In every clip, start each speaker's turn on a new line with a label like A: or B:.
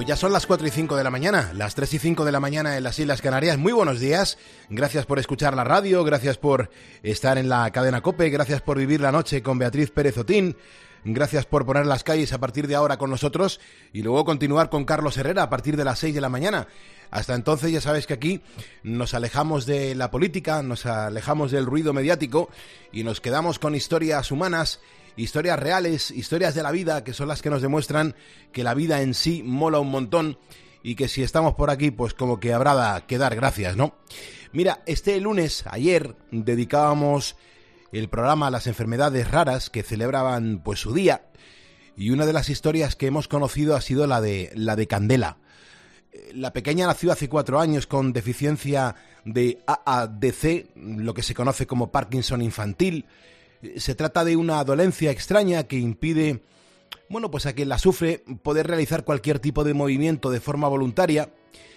A: Pues ya son las 4 y 5 de la mañana, las 3 y 5 de la mañana en las Islas Canarias. Muy buenos días, gracias por escuchar la radio, gracias por estar en la cadena COPE, gracias por vivir la noche con Beatriz Pérez Otín, gracias por poner las calles a partir de ahora con nosotros y luego continuar con Carlos Herrera a partir de las 6 de la mañana. Hasta entonces ya sabes que aquí nos alejamos de la política, nos alejamos del ruido mediático y nos quedamos con historias humanas, historias reales, historias de la vida, que son las que nos demuestran que la vida en sí mola un montón y que si estamos por aquí, pues como que habrá que dar gracias, ¿no? Mira, este lunes, ayer, dedicábamos el programa a las enfermedades raras que celebraban pues su día, y una de las historias que hemos conocido ha sido la de Candela. La pequeña nació hace 4 años con deficiencia de AADC, lo que se conoce como Parkinson infantil. Se trata de una dolencia extraña que impide, bueno, pues a quien la sufre poder realizar cualquier tipo de movimiento de forma voluntaria,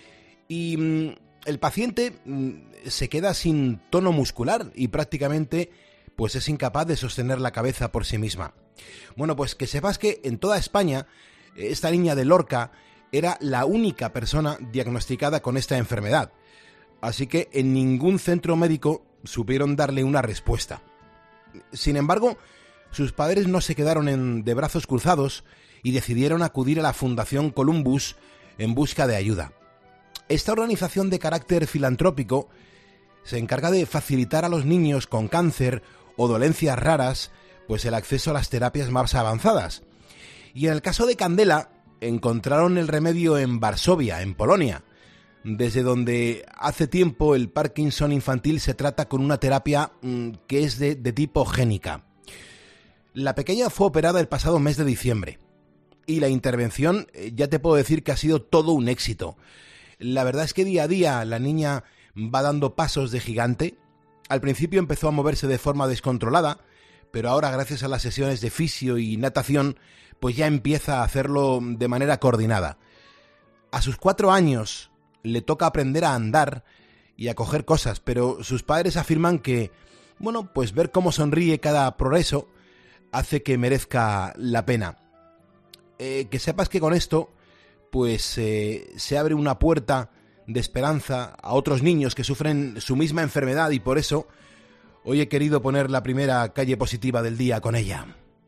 A: y el paciente se queda sin tono muscular y prácticamente pues es incapaz de sostener la cabeza por sí misma. Bueno, pues que sepas que en toda España esta niña de Lorca era la única persona diagnosticada con esta enfermedad, así que en ningún centro médico supieron darle una respuesta. Sin embargo, sus padres no se quedaron de brazos cruzados y decidieron acudir a la Fundación Columbus en busca de ayuda. Esta organización de carácter filantrópico se encarga de facilitar a los niños con cáncer o dolencias raras pues el acceso a las terapias más avanzadas. Y en el caso de Candela, encontraron el remedio en Varsovia, en Polonia, desde donde hace tiempo el Parkinson infantil se trata con una terapia que es de tipo génica. La pequeña fue operada el pasado mes de diciembre y la intervención ya te puedo decir que ha sido todo un éxito. La verdad es que día a día la niña va dando pasos de gigante. Al principio empezó a moverse de forma descontrolada, pero ahora gracias a las sesiones de fisio y natación pues ya empieza a hacerlo de manera coordinada. A sus 4 años le toca aprender a andar y a coger cosas, pero sus padres afirman que, bueno, pues ver cómo sonríe cada progreso hace que merezca la pena. Que sepas que con esto, pues se abre una puerta de esperanza a otros niños que sufren su misma enfermedad y por eso hoy he querido poner la primera calle positiva del día con ella.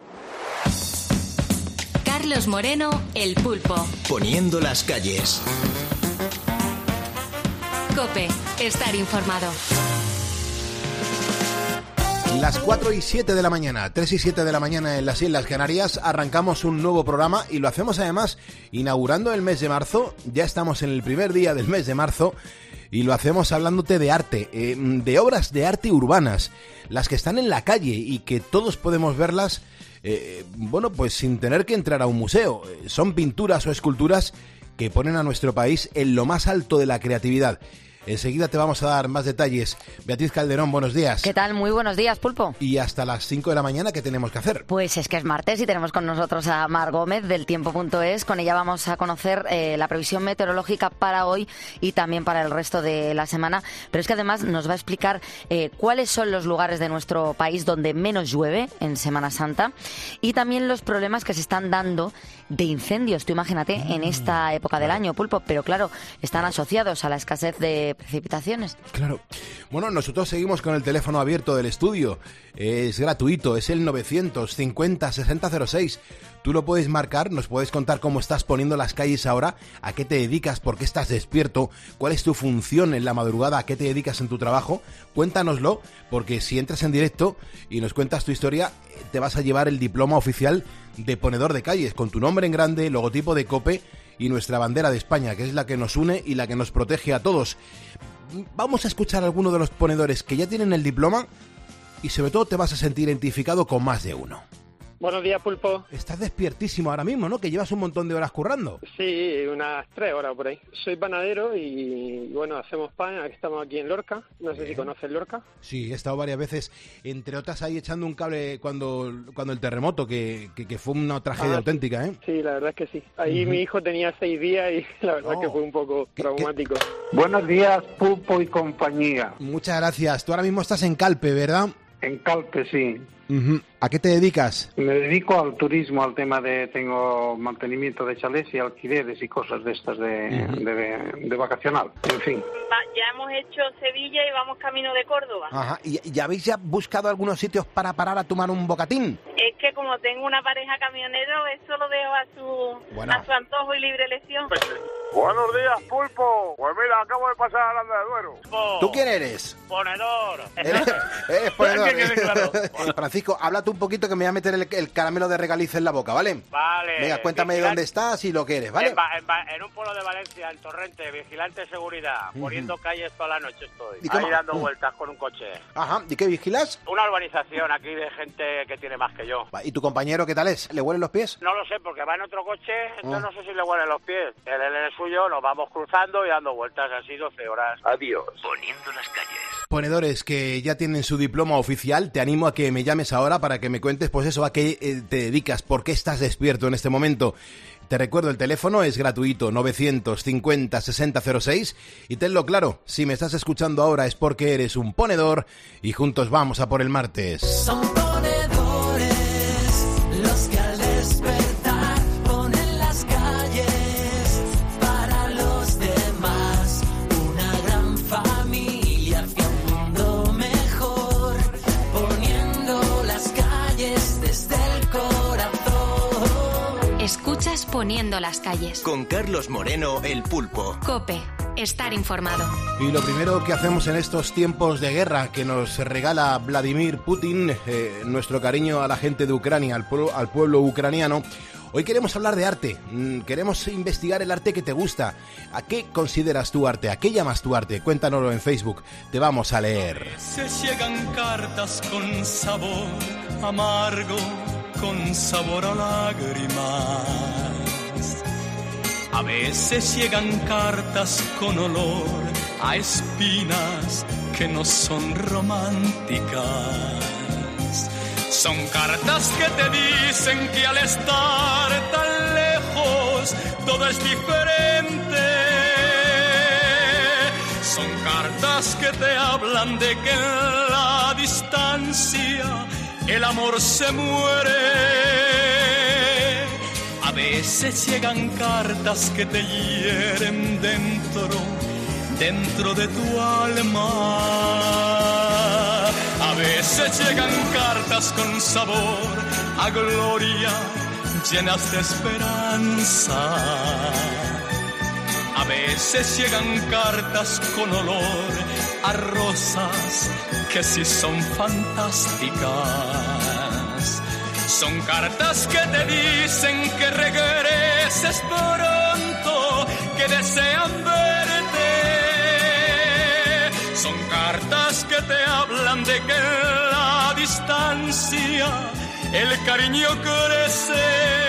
B: Carlos Moreno, El Pulpo.
C: Poniendo las calles.
B: COPE, estar informado.
A: Las 4 y 7 de la mañana, 3 y 7 de la mañana en las Islas Canarias, arrancamos un nuevo programa y lo hacemos además inaugurando el mes de marzo. Ya estamos en el primer día del mes de marzo y lo hacemos hablándote de arte, de obras de arte urbanas, las que están en la calle y que todos podemos verlas, bueno, pues sin tener que entrar a un museo. Son pinturas o esculturas que ponen a nuestro país en lo más alto de la creatividad. Enseguida te vamos a dar más detalles. Beatriz Calderón, buenos días.
D: ¿Qué tal? Muy buenos días, Pulpo.
A: Y hasta las 5 de la mañana, ¿qué tenemos que hacer?
D: Pues es que es martes y tenemos con nosotros a Mar Gómez del Tiempo.es. Con ella vamos a conocer la previsión meteorológica para hoy y también para el resto de la semana. Pero es que además nos va a explicar cuáles son los lugares de nuestro país donde menos llueve en Semana Santa y también los problemas que se están dando de incendios. Tú imagínate en esta época del año, Pulpo, pero claro, están asociados a la escasez de precipitaciones.
A: Claro. Bueno, nosotros seguimos con el teléfono abierto del estudio. Es gratuito, es el 950 6006. Tú lo puedes marcar, nos puedes contar cómo estás poniendo las calles ahora, a qué te dedicas, por qué estás despierto, cuál es tu función en la madrugada, a qué te dedicas en tu trabajo. Cuéntanoslo, porque si entras en directo y nos cuentas tu historia, te vas a llevar el diploma oficial de ponedor de calles, con tu nombre en grande, logotipo de COPE y nuestra bandera de España, que es la que nos une y la que nos protege a todos. Vamos a escuchar a alguno de los ponedores que ya tienen el diploma y sobre todo te vas a sentir identificado con más de uno.
E: Buenos días, Pulpo.
A: Estás despiertísimo ahora mismo, ¿no? Que llevas un montón de horas currando.
E: Sí, unas 3 horas por ahí. Soy panadero y bueno, hacemos pan. Estamos aquí en Lorca. No sé si conoces Lorca.
A: Sí, he estado varias veces, entre otras ahí echando un cable cuando el terremoto, que fue una tragedia auténtica, ¿eh?
E: Sí, la verdad es que sí. Ahí mi hijo tenía 6 días y la verdad es que fue un poco traumático.
F: Buenos días, Pulpo y compañía.
A: Muchas gracias. Tú ahora mismo estás en Calpe, ¿verdad?
F: En Calpe, sí.
A: Uh-huh. ¿A qué te dedicas?
F: Me dedico al turismo, al tema tengo mantenimiento de chalés y alquileres y cosas de estas de vacacional, en fin.
G: Ya hemos hecho Sevilla y vamos camino de Córdoba.
A: Ajá. ¿Y habéis ya buscado algunos sitios para parar a tomar un bocatín?
G: Es que como tengo una pareja camionero, eso lo dejo a su antojo y libre elección.
H: Buenos días, Pulpo. Pues mira, acabo de pasar a Aranda de Duero.
A: ¿Tú quién eres?
H: Ponedor.
A: Eres ponedor. Claro. Francisco, háblate un poquito que me voy a meter el caramelo de regaliz en la boca, ¿vale?
H: Vale.
A: Venga, cuéntame de dónde estás y lo que eres, ¿vale?
H: En un pueblo de Valencia, en Torrente, vigilante de seguridad, poniendo calles toda la noche estoy. Ahí dando vueltas con un coche.
A: Ajá, ¿y qué vigilas?
H: Una urbanización aquí de gente que tiene más que yo.
A: ¿Y tu compañero qué tal es? ¿Le huelen los pies?
H: No lo sé, porque va en otro coche, entonces no sé si le huelen los pies. Él en el suyo, nos vamos cruzando y dando vueltas así 12 horas. Adiós.
C: Poniendo las calles.
A: Ponedores que ya tienen su diploma oficial, te animo a que me llames ahora para que me cuentes, pues eso, a qué te dedicas, por qué estás despierto en este momento. Te recuerdo, el teléfono es gratuito, 950-6006, y tenlo claro, si me estás escuchando ahora es porque eres un ponedor y juntos vamos a por el martes.
I: Son ponedores los que al despertar ponen las calles para los demás, una gran familia hacia un mundo mejor, poniendo las calles desde el corazón.
B: Escuchas Poniendo las calles.
C: Con Carlos Moreno, el Pulpo.
B: COPE. Estar informado.
A: Y lo primero que hacemos en estos tiempos de guerra que nos regala Vladimir Putin, nuestro cariño a la gente de Ucrania, al pueblo ucraniano. Hoy queremos hablar de arte, queremos investigar el arte que te gusta. ¿A qué consideras tu arte? ¿A qué llamas tu arte? Cuéntanoslo en Facebook, te vamos a leer.
I: Se llegan cartas con sabor amargo, con sabor a lágrimas. A veces llegan cartas con olor a espinas que no son románticas. Son cartas que te dicen que al estar tan lejos todo es diferente. Son cartas que te hablan de que en la distancia el amor se muere. A veces llegan cartas que te hieren dentro de tu alma. A veces llegan cartas con sabor a gloria, llenas de esperanza. A veces llegan cartas con olor a rosas que sí son fantásticas. Son cartas que te dicen que regreses pronto, que desean verte. Son cartas que te hablan de que en la distancia el cariño crece.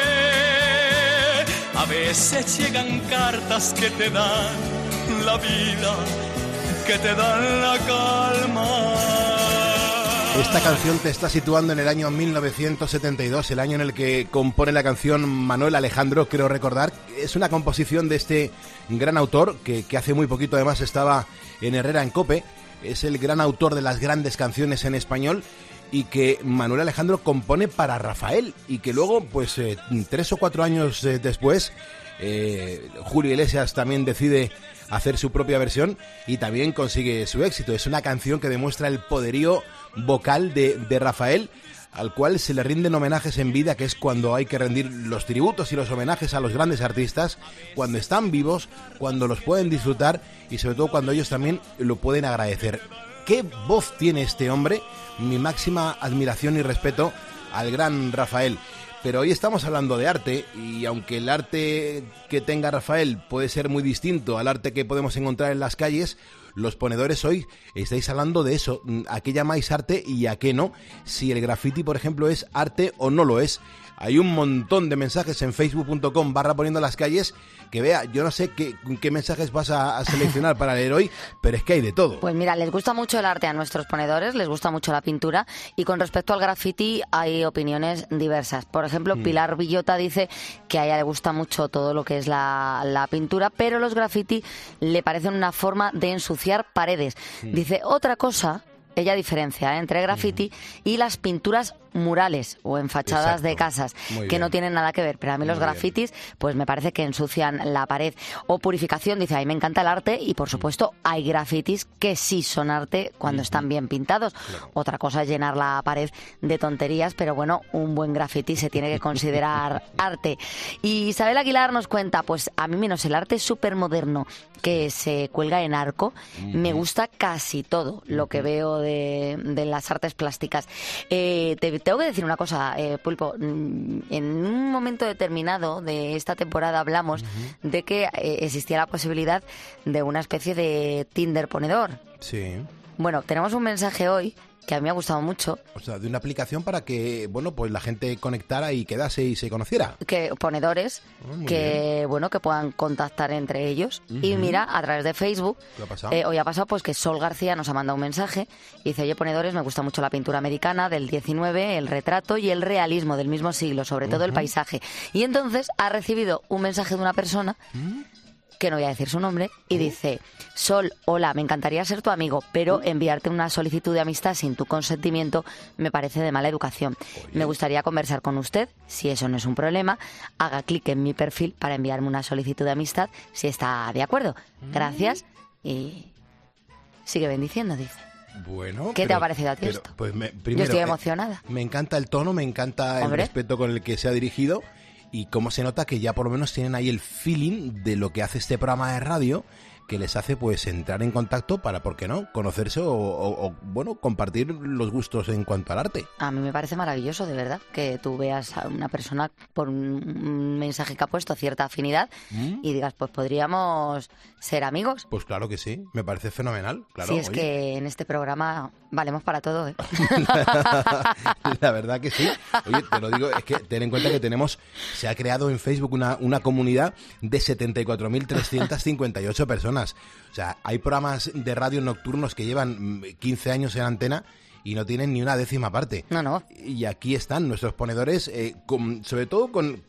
I: A veces llegan cartas que te dan la vida, que te dan la calma.
A: Esta canción te está situando en el año 1972, el año en el que compone la canción Manuel Alejandro, creo recordar. Es una composición de este gran autor, que hace muy poquito además estaba en Herrera en COPE. Es el gran autor de las grandes canciones en español y que Manuel Alejandro compone para Rafael y que luego, pues 3 o 4 años después, Julio Iglesias también decide hacer su propia versión y también consigue su éxito. Es una canción que demuestra el poderío vocal de Rafael, al cual se le rinden homenajes en vida, que es cuando hay que rendir los tributos y los homenajes a los grandes artistas, cuando están vivos, cuando los pueden disfrutar y sobre todo cuando ellos también lo pueden agradecer. ¿Qué voz tiene este hombre? Mi máxima admiración y respeto al gran Rafael. Pero hoy estamos hablando de arte y aunque el arte que tenga Rafael puede ser muy distinto al arte que podemos encontrar en las calles, los ponedores hoy estáis hablando de eso, a qué llamáis arte y a qué no, si el graffiti, por ejemplo, es arte o no lo es. Hay un montón de mensajes en facebook.com/poniendo las calles que vea, yo no sé qué mensajes vas a seleccionar para leer hoy, pero es que hay de todo.
D: Pues mira, les gusta mucho el arte a nuestros ponedores, les gusta mucho la pintura y con respecto al graffiti hay opiniones diversas. Por ejemplo, Pilar Villota dice que a ella le gusta mucho todo lo que es la pintura, pero los graffiti le parecen una forma de ensuciar paredes. Dice, otra cosa ella diferencia entre graffiti y las pinturas murales o en fachadas de casas, que no tienen nada que ver. Pero a mí los grafitis, pues me parece que ensucian la pared. O purificación, dice, a mí me encanta el arte y por supuesto hay grafitis que sí son arte cuando están bien pintados. Otra cosa es llenar la pared de tonterías, pero bueno, un buen grafiti se tiene que considerar arte. Y Isabel Aguilar nos cuenta, pues a mí menos el arte súper moderno que se cuelga en arco, me gusta casi todo lo que veo de las artes plásticas. Tengo que decir una cosa, Pulpo, en un momento determinado de esta temporada hablamos de que existía la posibilidad de una especie de Tinder ponedor.
A: Sí. Bueno,
D: tenemos un mensaje hoy que a mí me ha gustado mucho.
A: O sea, de una aplicación para que, bueno, pues la gente conectara y quedase y se conociera.
D: Que ponedores que, bueno, que puedan contactar entre ellos. Y mira, a través de Facebook, hoy ha pasado pues que Sol García nos ha mandado un mensaje y dice, oye, ponedores, me gusta mucho la pintura americana del 19, el retrato y el realismo del mismo siglo, sobre todo el paisaje. Y entonces ha recibido un mensaje de una persona que no voy a decir su nombre, y dice, Sol, hola, me encantaría ser tu amigo, pero enviarte una solicitud de amistad sin tu consentimiento me parece de mala educación. Me gustaría conversar con usted, si eso no es un problema, haga clic en mi perfil para enviarme una solicitud de amistad, si está de acuerdo. Gracias, y sigue bendiciendo, dice.
A: Bueno,
D: ¿Qué te ha parecido a ti esto?
A: Pues primero,
D: yo estoy emocionada.
A: Me encanta el tono, me encanta el respeto con el que se ha dirigido. Y cómo se nota que ya por lo menos tienen ahí el feeling de lo que hace este programa de radio, que les hace pues entrar en contacto para, ¿por qué no?, conocerse o bueno, compartir los gustos en cuanto al arte.
D: A mí me parece maravilloso, de verdad, que tú veas a una persona por un mensaje que ha puesto cierta afinidad y digas, pues podríamos ser amigos.
A: Pues claro que sí, me parece fenomenal. Claro,
D: sí, es que en este programa valemos para todo, ¿eh?
A: La verdad que sí. Oye, te lo digo, es que ten en cuenta que se ha creado en Facebook una comunidad de 74.358 personas. O sea, hay programas de radio nocturnos que llevan 15 años en antena y no tienen ni una décima parte.
D: No.
A: Y aquí están nuestros ponedores, sobre todo con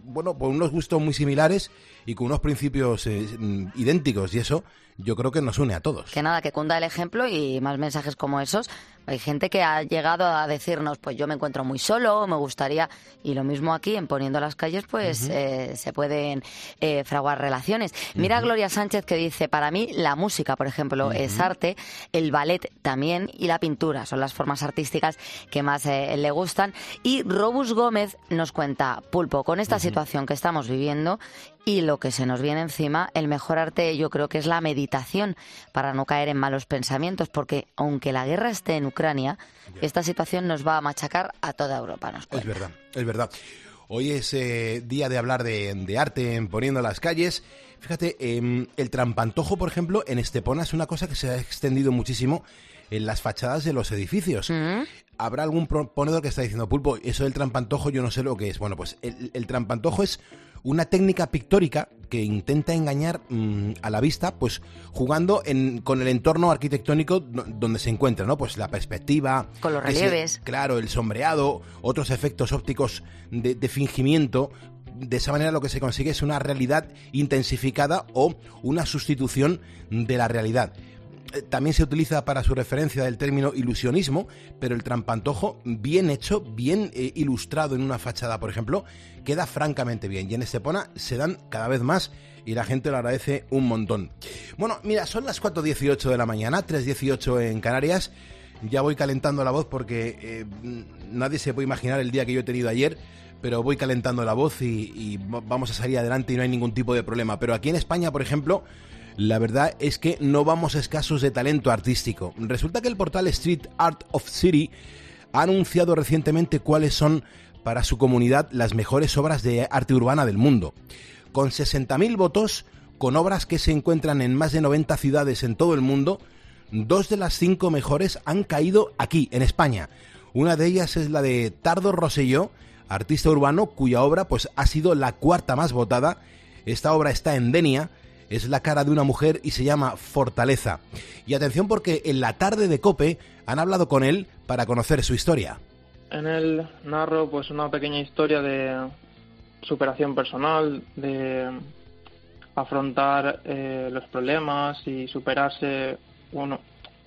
A: unos gustos muy similares y con unos principios idénticos, y eso yo creo que nos une a todos.
D: Que nada, que cunda el ejemplo y más mensajes como esos. Hay gente que ha llegado a decirnos, pues yo me encuentro muy solo, me gustaría, y lo mismo aquí, en Poniendo las Calles, pues se pueden fraguar relaciones. Mira a Gloria Sánchez que dice, para mí la música, por ejemplo, es arte, el ballet también y la pintura son las formas artísticas que más le gustan. Y Robus Gómez nos cuenta, Pulpo, con esta situación que estamos viviendo y lo que se nos viene encima, el mejor arte yo creo que es la meditación para no caer en malos pensamientos, porque aunque la guerra esté en Ucrania, esta situación nos va a machacar a toda Europa.
A: Es verdad. Hoy es día de hablar de arte en Poniendo las Calles. Fíjate, el trampantojo, por ejemplo, en Estepona es una cosa que se ha extendido muchísimo en las fachadas de los edificios. Habrá algún ponedor que está diciendo, Pulpo, eso del trampantojo yo no sé lo que es. Bueno, pues el trampantojo es una técnica pictórica que intenta engañar a la vista, pues jugando con el entorno arquitectónico donde se encuentra, ¿no? Pues la perspectiva,
D: con los relieves,
A: claro, el sombreado, otros efectos ópticos de fingimiento. De esa manera lo que se consigue es una realidad intensificada o una sustitución de la realidad. También se utiliza para su referencia del término ilusionismo, pero el trampantojo bien hecho, bien ilustrado en una fachada, por ejemplo, queda francamente bien. Y en Estepona se dan cada vez más y la gente lo agradece un montón. Bueno, mira, son las 4:18 de la mañana, 3:18 en Canarias. Ya voy calentando la voz porque nadie se puede imaginar el día que yo he tenido ayer, pero voy calentando la voz y vamos a salir adelante y no hay ningún tipo de problema. Pero aquí en España, por ejemplo, la verdad es que no vamos escasos de talento artístico. Resulta que el portal Street Art of City ha anunciado recientemente cuáles son para su comunidad las mejores obras de arte urbana del mundo. Con 60.000 votos, con obras que se encuentran en más de 90 ciudades en todo el mundo, 2 de las 5 mejores han caído aquí, en España. Una de ellas es la de Tardo Rosselló, artista urbano cuya obra pues ha sido la 4ª más votada. Esta obra está en Denia. Es la cara de una mujer y se llama Fortaleza. Y atención porque en la tarde de COPE han hablado con él para conocer su historia.
J: En él narro pues una pequeña historia de superación personal, de afrontar los problemas y superarse uno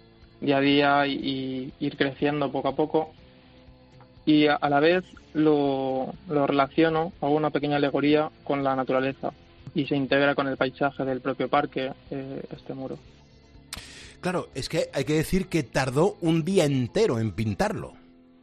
J: día a día y ir creciendo poco a poco. Y a la vez lo relaciono, hago una pequeña alegoría con la naturaleza y se integra con el paisaje del propio parque, este muro.
A: Claro, es que hay que decir que tardó un día entero en pintarlo.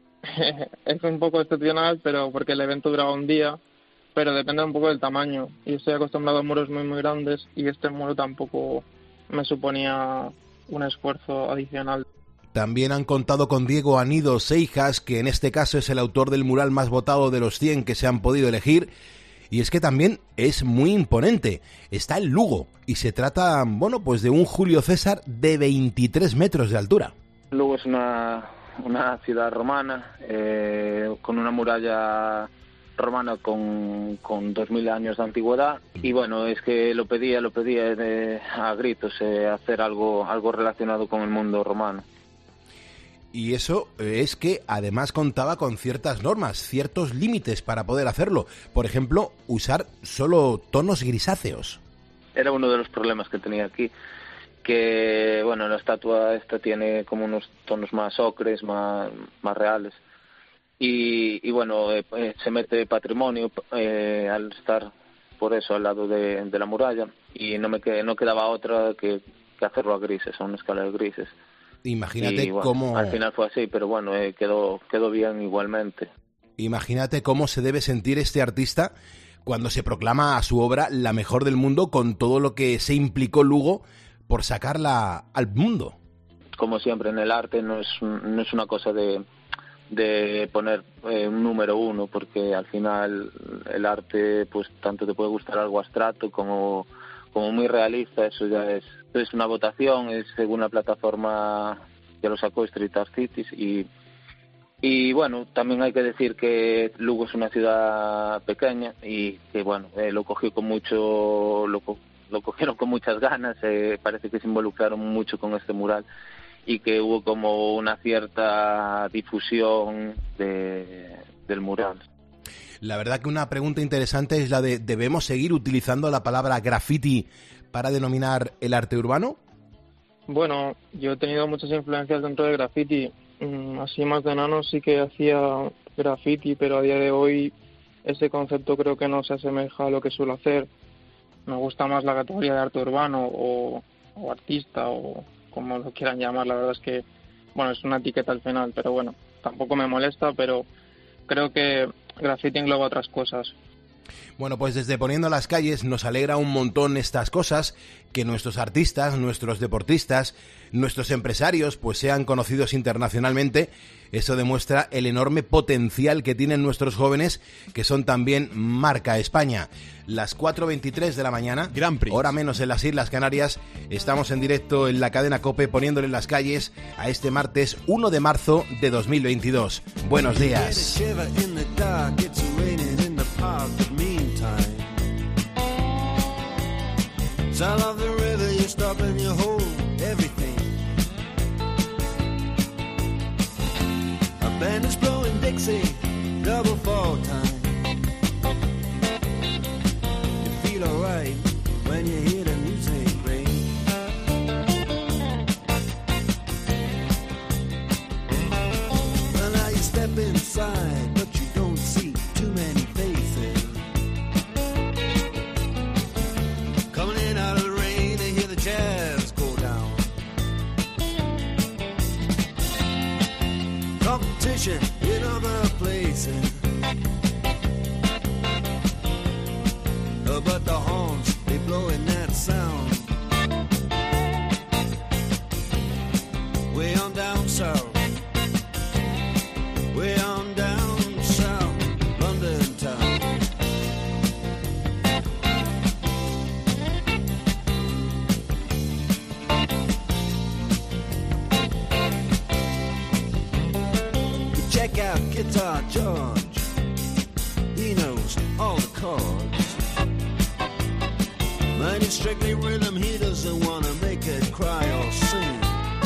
J: Es un poco excepcional, pero porque el evento duraba un día, pero depende un poco del tamaño. Y estoy acostumbrado a muros muy grandes y este muro tampoco me suponía un esfuerzo adicional.
A: También han contado con Diego Anido Seijas, que en este caso es el autor del mural más votado de los 100 que se han podido elegir. Y es que también es muy imponente. Está en Lugo y se trata, bueno, pues de un Julio César de 23 metros de altura.
K: Lugo es una ciudad romana con una muralla romana con 2000 años de antigüedad, y bueno, es que lo pedía a gritos hacer algo relacionado con el mundo romano.
A: Y eso es que además contaba con ciertas normas, ciertos límites para poder hacerlo. Por ejemplo, usar solo tonos grisáceos.
K: Era uno de los problemas que tenía aquí, que bueno, la estatua esta tiene como unos tonos más ocres, más reales. Y bueno, se mete patrimonio al estar por eso al lado de la muralla, y no quedaba otra que hacerlo a grises, a una escala de grises.
A: Imagínate
K: y, bueno,
A: cómo...
K: Al final fue así, pero bueno, quedó bien igualmente.
A: Imagínate cómo se debe sentir este artista cuando se proclama a su obra la mejor del mundo, con todo lo que se implicó Lugo por sacarla al mundo.
K: Como siempre en el arte no es una cosa de poner un número uno, porque al final el arte pues tanto te puede gustar algo abstracto como muy realista. Eso ya es una votación, es según la plataforma que lo sacó Street Art Cities, y bueno, también hay que decir que Lugo es una ciudad pequeña y que bueno, lo cogieron con muchas ganas, parece que se involucraron mucho con este mural y que hubo como una cierta difusión del mural.
A: La verdad que una pregunta interesante es la de ¿debemos seguir utilizando la palabra graffiti para denominar el arte urbano?
J: Bueno, yo he tenido muchas influencias dentro del graffiti. Así más de enano sí que hacía graffiti, pero a día de hoy ese concepto creo que no se asemeja a lo que suelo hacer. Me gusta más la categoría de arte urbano o artista o como lo quieran llamar. La verdad es que, bueno, es una etiqueta al final, pero bueno, tampoco me molesta, pero creo que graffiti engloba otras cosas.
A: Bueno, pues desde Poniendo las Calles nos alegra un montón estas cosas, que nuestros artistas, nuestros deportistas, nuestros empresarios pues sean conocidos internacionalmente. Eso demuestra el enorme potencial que tienen nuestros jóvenes, que son también marca España. Las 4:23 de la mañana, hora menos en las Islas Canarias, estamos en directo en la cadena COPE Poniéndole las Calles a este martes 1 de marzo de 2022. Buenos días.
L: Sound of the river, you stop and you hold everything. A band is blowing Dixie, double fall time. You feel alright when you hear the music ring. Well, now you step inside, but you don't see too many faces. Coming in out of the rain and hear the jazz go down. Competition in other places, but the horns, they blowing that sound. Way on down south, way on down south, London town. Check out Guitar George, he knows all the chords. Mine is strictly rhythm, he doesn't want to make it cry or sing.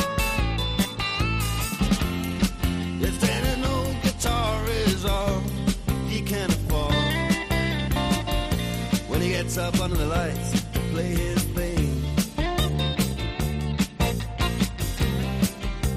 L: If then an old guitar is all he can afford, when he gets up under the lights to play his thing,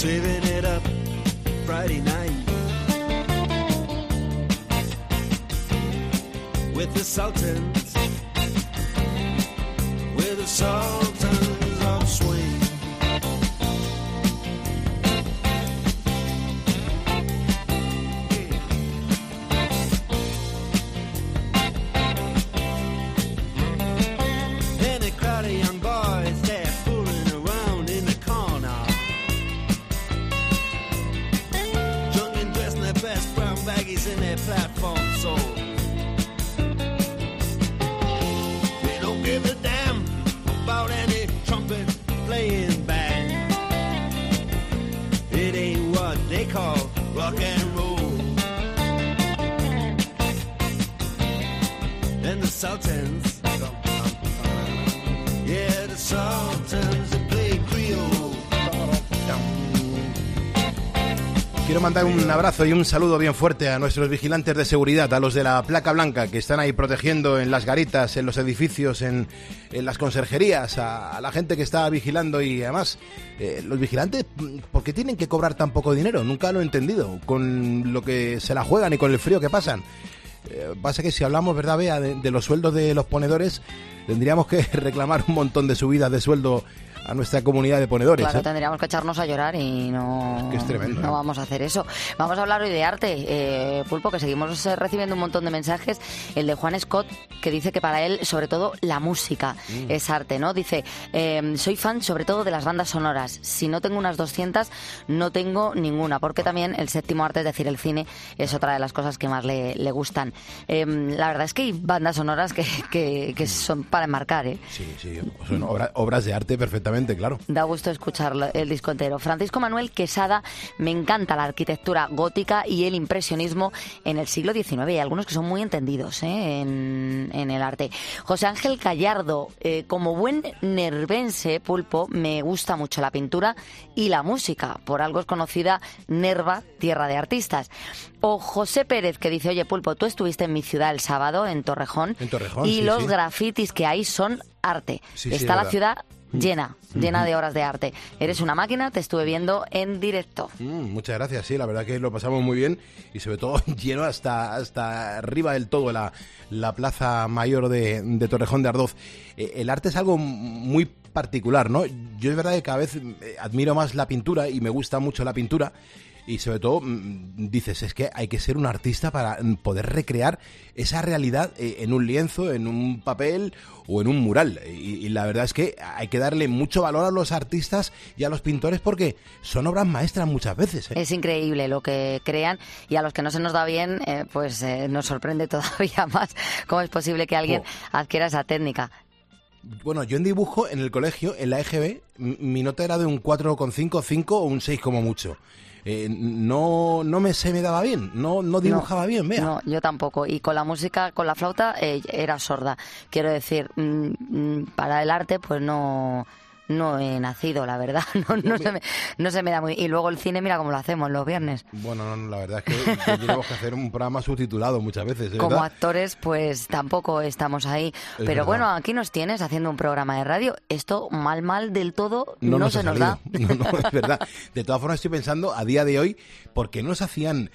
L: saving it up Friday night with the Sultans, with the Sultans of Swing. And a crowd of young boys, they're fooling around in the corner, drunk and dressed in their best brown baggies in their platform soles. They don't give a damn about any trumpet playing band. It ain't what they call rock and roll. And the Sultans, yeah, the Sultans that play Creole.
A: Quiero mandar un abrazo y un saludo bien fuerte a nuestros vigilantes de seguridad, a los de la placa blanca que están ahí protegiendo en las garitas, en los edificios, en las conserjerías, a la gente que está vigilando. Y además, los vigilantes, ¿por qué tienen que cobrar tan poco dinero? Nunca lo he entendido, con lo que se la juegan y con el frío que pasan. Pasa que si hablamos, ¿verdad, Bea, de los sueldos de los ponedores, tendríamos que reclamar un montón de subidas de sueldo a nuestra comunidad de ponedores.
D: Claro, tendríamos que echarnos a llorar y no,
A: que es tremendo,
D: no vamos a hacer eso. Vamos a hablar hoy de arte, Pulpo, que seguimos recibiendo un montón de mensajes. El de Juan Scott, que dice que para él, sobre todo, la música es arte, ¿no? Dice, soy fan sobre todo de las bandas sonoras. Si no tengo unas 200, no tengo ninguna, porque también el séptimo arte, es decir, el cine, es otra de las cosas que más le gustan. La verdad es que hay bandas sonoras que son para enmarcar, ¿eh?
A: Sí, son obras de arte perfectamente. Claro.
D: Da gusto escuchar el disco entero. Francisco Manuel Quesada, me encanta la arquitectura gótica y el impresionismo en el siglo XIX. Hay algunos que son muy entendidos en el arte. José Ángel Gallardo, como buen nervense, Pulpo, me gusta mucho la pintura y la música. Por algo es conocida Nerva, tierra de artistas. O José Pérez, que dice, oye, Pulpo, tú estuviste en mi ciudad el sábado, en Torrejón, y
A: sí,
D: los grafitis que hay son arte.
A: Sí,
D: Está la
A: verdad.
D: ciudad llena de obras de arte. Eres una máquina, te estuve viendo en directo.
A: Muchas gracias, sí, la verdad que lo pasamos muy bien y sobre todo lleno hasta arriba del todo la plaza mayor de Torrejón de Ardoz. El arte es algo muy particular, ¿no? Yo es verdad que cada vez admiro más la pintura y me gusta mucho la pintura. Y sobre todo, dices, es que hay que ser un artista para poder recrear esa realidad en un lienzo, en un papel o en un mural. Y la verdad es que hay que darle mucho valor a los artistas y a los pintores porque son obras maestras muchas veces, ¿eh?
D: Es increíble lo que crean y a los que no se nos da bien, pues nos sorprende todavía más cómo es posible que alguien adquiera esa técnica.
A: Bueno, yo en dibujo, en el colegio, en la EGB, mi nota era de un 4,5, 5 o un 6 como mucho. No se me daba bien, no dibujaba bien, vea.
D: No, yo tampoco. Y con la música, con la flauta, era sorda. Quiero decir, para el arte, pues no he nacido, la verdad. No se me da muy... Y luego el cine, mira cómo lo hacemos los viernes.
A: Bueno, la verdad es que tendríamos que hacer un programa subtitulado muchas veces, ¿verdad?
D: Como actores, pues tampoco estamos ahí. Pero
A: verdad.
D: bueno, aquí nos tienes haciendo un programa de radio. Esto mal del todo no se nos da.
A: No, es verdad. De todas formas estoy pensando, a día de hoy, ¿por qué nos hacían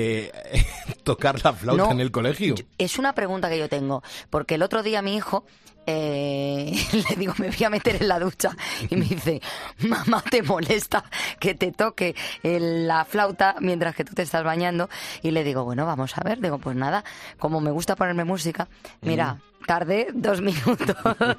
A: tocar la flauta en el colegio?
D: Es una pregunta que yo tengo. Porque el otro día mi hijo... le digo, me voy a meter en la ducha y me dice, mamá, ¿te molesta que te toque la flauta mientras que tú te estás bañando? Y le digo, bueno, vamos a ver. Digo, pues nada, como me gusta ponerme música, mira, tardé 2 minutos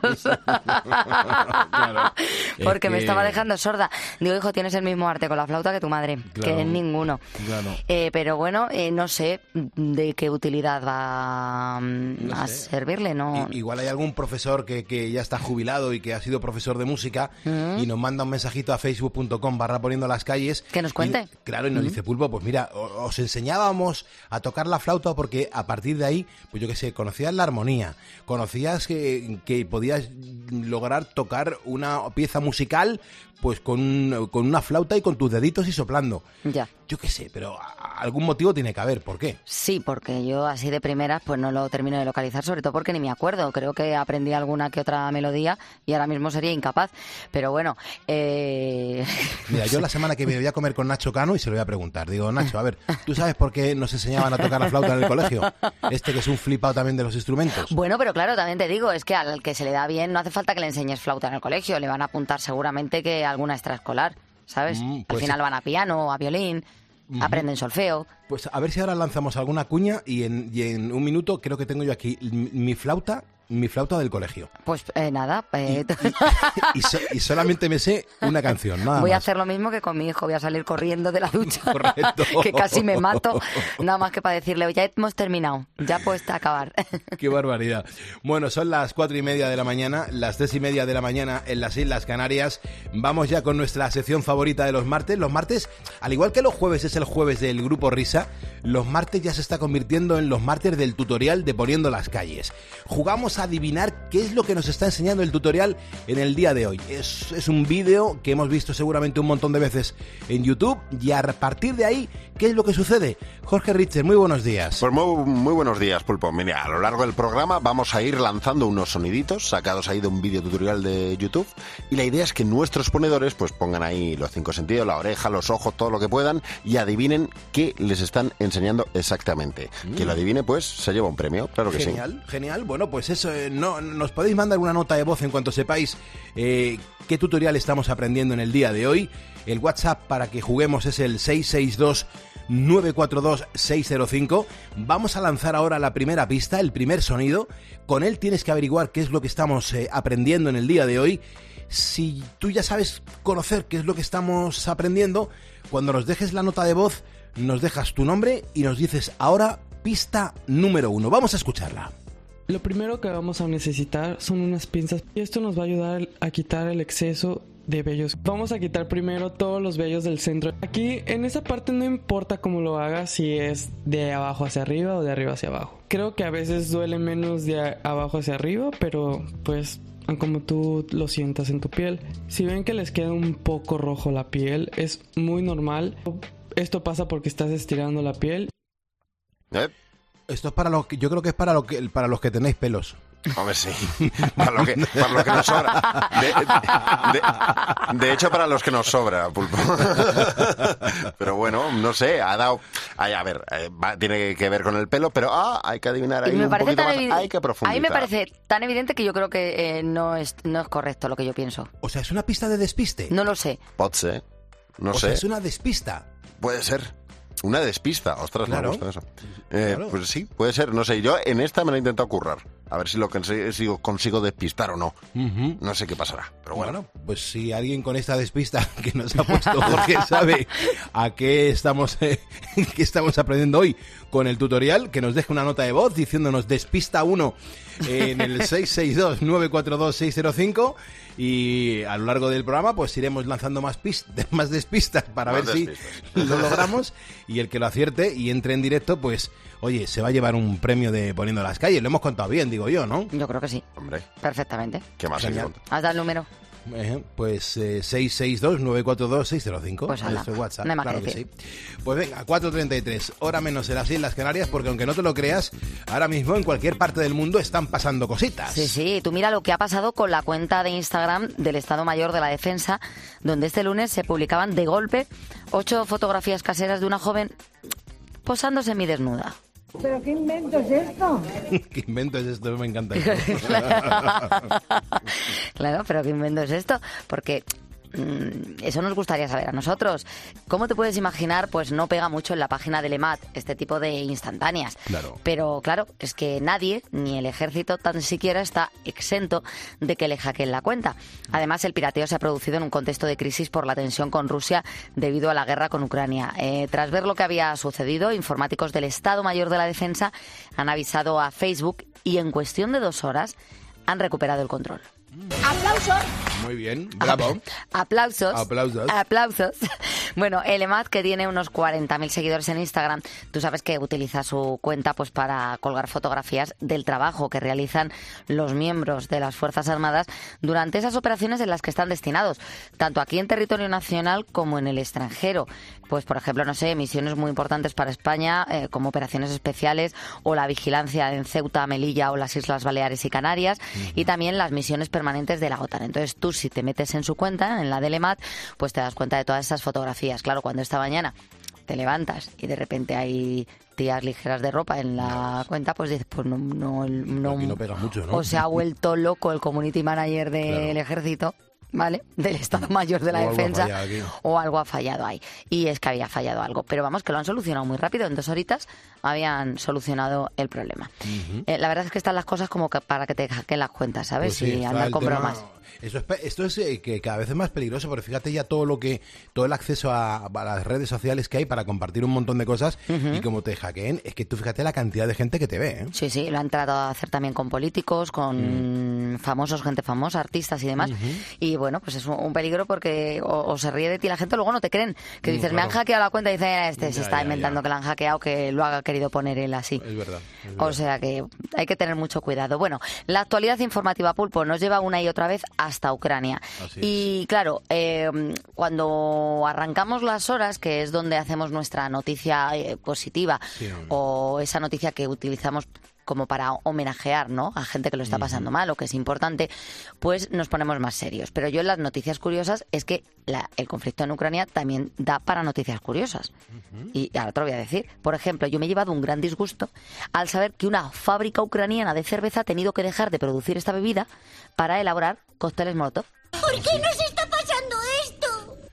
A: Claro,
D: porque me estaba dejando sorda. Digo, hijo, tienes el mismo arte con la flauta que tu madre,
A: claro,
D: que es ninguno.
A: Claro.
D: Pero bueno, no sé de qué utilidad va a servirle, ¿no?
A: Igual hay algún profesor que ya está jubilado y que ha sido profesor de música y nos manda un mensajito a facebook.com/poniendo las calles.
D: Que nos cuente.
A: Y nos dice, Pulpo, pues mira, os enseñábamos a tocar la flauta porque a partir de ahí, pues yo qué sé, conocías la armonía, conocías que podías lograr tocar una pieza musical pues con una flauta y con tus deditos y soplando.
D: Ya.
A: Yo qué sé, pero algún motivo tiene que haber. ¿Por qué?
D: Sí, porque yo así de primeras pues no lo termino de localizar, sobre todo porque ni me acuerdo. Creo que aprendí aprendí alguna que otra melodía y ahora mismo sería incapaz. Pero bueno...
A: Mira, yo la semana que viene voy a comer con Nacho Cano y se lo voy a preguntar. Digo, Nacho, a ver, ¿tú sabes por qué nos enseñaban a tocar la flauta en el colegio? Que es un flipado también de los instrumentos.
D: Bueno, pero claro, también te digo, es que al que se le da bien no hace falta que le enseñes flauta en el colegio. Le van a apuntar seguramente que alguna extraescolar, ¿sabes?
A: Pues
D: al final van a piano, a violín, aprenden solfeo.
A: Pues a ver si ahora lanzamos alguna cuña y en un minuto creo que tengo yo aquí mi flauta del colegio.
D: Pues nada.
A: Y solamente me sé una canción, nada
D: Voy a
A: más.
D: hacer lo mismo que con mi hijo, voy a salir corriendo de la ducha.
A: Correcto.
D: Que casi me mato, nada más que para decirle, ya hemos terminado, ya puedes acabar.
A: Qué barbaridad. Bueno, son las 4:30 de la mañana, las 3:30 de la mañana en las Islas Canarias. Vamos ya con nuestra sección favorita de los martes. Los martes, al igual que los jueves es el jueves del Grupo Risa, los martes ya se está convirtiendo en los martes del tutorial de Poniendo las Calles. Jugamos a adivinar qué es lo que nos está enseñando el tutorial en el día de hoy. Es un vídeo que hemos visto seguramente un montón de veces en YouTube y a partir de ahí, ¿qué es lo que sucede? Jorge Richter, muy buenos días.
M: Pues muy buenos días, Pulpo. Mira, a lo largo del programa vamos a ir lanzando unos soniditos sacados ahí de un vídeo tutorial de YouTube y la idea es que nuestros ponedores pues pongan ahí los 5 sentidos, la oreja, los ojos, todo lo que puedan y adivinen qué les están enseñando exactamente. Quien lo adivine pues se lleva un premio, claro que
A: genial,
M: sí.
A: Genial. Bueno, pues eso, nos podéis mandar una nota de voz en cuanto sepáis qué tutorial estamos aprendiendo en el día de hoy. El WhatsApp para que juguemos es el 662-942-605. Vamos a lanzar ahora la primera pista, el primer sonido. Con él tienes que averiguar qué es lo que estamos aprendiendo en el día de hoy. Si tú ya sabes conocer qué es lo que estamos aprendiendo, cuando nos dejes la nota de voz, nos dejas tu nombre y nos dices ahora pista número 1. Vamos a escucharla.
J: Lo primero que vamos a necesitar son unas pinzas y esto nos va a ayudar a quitar el exceso de vellos. Vamos a quitar primero todos los vellos del centro. Aquí en esa parte no importa cómo lo hagas, si es de abajo hacia arriba o de arriba hacia abajo. Creo que a veces duele menos de abajo hacia arriba, pero pues como tú lo sientas en tu piel. Si ven que les queda un poco rojo la piel, es muy normal. Esto pasa porque estás estirando la piel.
A: Esto es para los que, yo creo que es para los que tenéis pelos.
M: Hombre, sí. Para lo que nos sobra. De hecho, para los que nos sobra, Pulpo. Pero bueno, no sé, ha dado... a ver, tiene que ver con el pelo, pero hay que adivinar ahí un poquito más. Hay que profundizar.
D: A mí me parece tan evidente que yo creo que no es correcto lo que yo pienso.
A: O sea, ¿es una pista de despiste?
D: No lo sé.
M: Pot ser. No sé.
A: O sea, ¿es una despista?
M: Puede ser. Una despista, ostras, claro. Me gusta eso.
A: Claro.
M: Pues sí, puede ser, no sé, yo en esta me lo he intentado currar, a ver si consigo despistar o no. No sé qué pasará, pero bueno.
A: Pues si alguien con esta despista que nos ha puesto Jorge sabe a qué estamos aprendiendo hoy con el tutorial, que nos deje una nota de voz diciéndonos despista 1 en el 662-942-605 y a lo largo del programa pues iremos lanzando más despistas para ver si lo logramos y el que lo acierte y entre en directo pues oye, se va a llevar un premio de Poniendo las Calles. Lo hemos contado bien, digo yo, ¿no?
D: Yo creo que sí.
M: Hombre.
D: Perfectamente.
M: ¿Qué más hay que contar?
D: ¿Has dado el número?
A: Pues 662-942-605.
D: Pues
A: es el WhatsApp,
D: no hay más
A: claro
D: que
A: sí. Pues venga, 4:33, hora menos en las Islas Canarias, porque aunque no te lo creas, ahora mismo en cualquier parte del mundo están pasando cositas.
D: Sí, tú mira lo que ha pasado con la cuenta de Instagram del Estado Mayor de la Defensa, donde este lunes se publicaban de golpe 8 fotografías caseras de una joven posando semidesnuda.
N: ¿Pero qué invento es esto?
A: ¿Qué invento es esto? Me encanta.
D: Claro, pero ¿qué invento es esto? Porque eso nos gustaría saber a nosotros. ¿Cómo te puedes imaginar? Pues no pega mucho en la página del EMAT este tipo de instantáneas.
A: Claro.
D: Pero claro, es que nadie, ni el ejército tan siquiera, está exento de que le hackeen la cuenta. Además, el pirateo se ha producido en un contexto de crisis por la tensión con Rusia debido a la guerra con Ucrania. Tras ver lo que había sucedido, informáticos del Estado Mayor de la Defensa han avisado a Facebook y en cuestión de 2 horas han recuperado el control. ¡Aplausos!
A: Muy bien, bravo.
D: Aplausos.
A: Aplausos.
D: Aplausos. Bueno, el EMAD, que tiene unos 40.000 seguidores en Instagram, tú sabes que utiliza su cuenta pues para colgar fotografías del trabajo que realizan los miembros de las Fuerzas Armadas durante esas operaciones en las que están destinados, tanto aquí en territorio nacional como en el extranjero. Pues, por ejemplo, no sé, misiones muy importantes para España, como operaciones especiales o la vigilancia en Ceuta, Melilla o las Islas Baleares y Canarias, y también las misiones permanentes de la OTAN. Entonces, tú, si te metes en su cuenta, en la del EMAD, pues te das cuenta de todas esas fotografías. Claro, cuando esta mañana te levantas y de repente hay tías ligeras de ropa en la cuenta, pues dices, pues no
A: pega mucho, ¿no?
D: O se ha vuelto loco el community manager del ejército, ¿vale? Del Estado Mayor de la Defensa, o algo ha fallado ahí. Y es que había fallado algo. Pero vamos, que lo han solucionado muy rápido. En 2 horitas habían solucionado el problema. La verdad es que están las cosas como que para que te hackeen las cuentas, ¿sabes?
A: Pues sí,
D: y andan con bromas.
A: Esto es que cada vez es más peligroso, porque fíjate ya todo el acceso a las redes sociales que hay para compartir un montón de cosas, y como te hackeen, es que tú fíjate la cantidad de gente que te ve, ¿eh?
D: Sí, sí, lo han tratado de hacer también con políticos, con famosos, gente famosa, artistas y demás. Y bueno, pues es un peligro porque o se ríe de ti la gente, o luego no te creen. Que dices, me han hackeado la cuenta, y dicen, se está inventando que la han hackeado, que lo ha querido poner él así.
A: Es verdad.
D: O sea que hay que tener mucho cuidado. Bueno, la actualidad informativa, Pulpo, nos lleva una y otra vez hasta Ucrania. Y claro, cuando arrancamos las horas, que es donde hacemos nuestra noticia positiva, o esa noticia que utilizamos como para homenajear, ¿no?, a gente que lo está pasando mal o que es importante, pues nos ponemos más serios. Pero yo en las noticias curiosas es que el conflicto en Ucrania también da para noticias curiosas. Y ahora te lo voy a decir. Por ejemplo, yo me he llevado un gran disgusto al saber que una fábrica ucraniana de cerveza ha tenido que dejar de producir esta bebida para elaborar cócteles Molotov.
O: ¿Por qué nos está pasando esto?